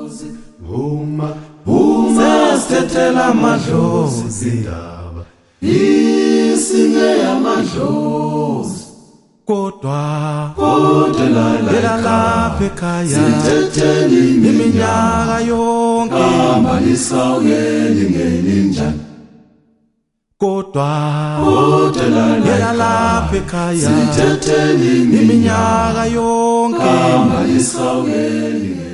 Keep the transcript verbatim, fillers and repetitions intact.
Uma uma sithethela amadlozi indaba isinge amadlozi kodwa kodwa la lapha ekhaya sithethela iminyaka yonke amalisaweli ngelinjani kodwa kodwa la lapha ekhaya sithethela iminyaka yonke amalisaweli